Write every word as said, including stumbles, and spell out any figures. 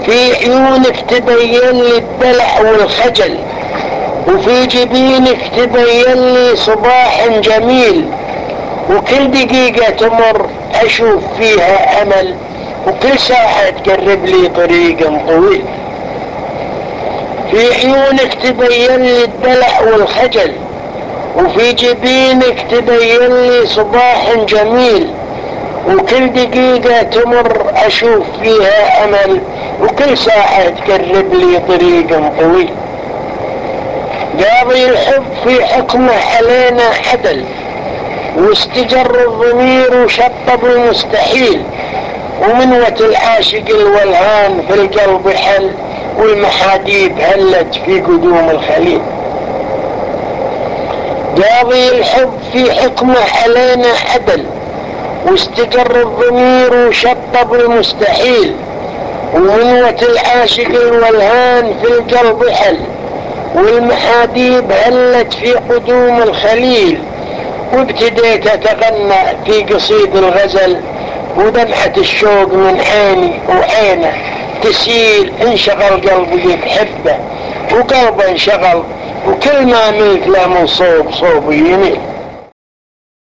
في عيونك تبين لي الدلع والخجل، وفي جبينك تبين لي صباح جميل، وكل دقيقة تمر أشوف فيها أمل، وكل ساعة تقرب لي طريق طويل. في عيونك تبين لي الدلع والخجل، وفي جبينك تبين لي صباح جميل، وكل دقيقة تمر أشوف فيها أمل، وكل ساعة تقرب لي طريق طويل. قاضي الحب في حكمه علينا عدل، واستجر الضمير وشطب المستحيل، ومنوة العاشق الولهان في القلب حل، والمحاديد هلت في قدوم الخليل. قاضي الحب في حكمه علينا عدل، واستجر الضمير وشطب المستحيل، ومنوة العاشق الولهان في القلب حل، والمحاديب هلت في قدوم الخليل. وابتديت اتغنى في قصيد الغزل، ودمعة الشوق من عيني وعينه تسيل. انشغل قلبي بحبه وقلبه انشغل، وكل ما ملت له من صوب صوب يميل.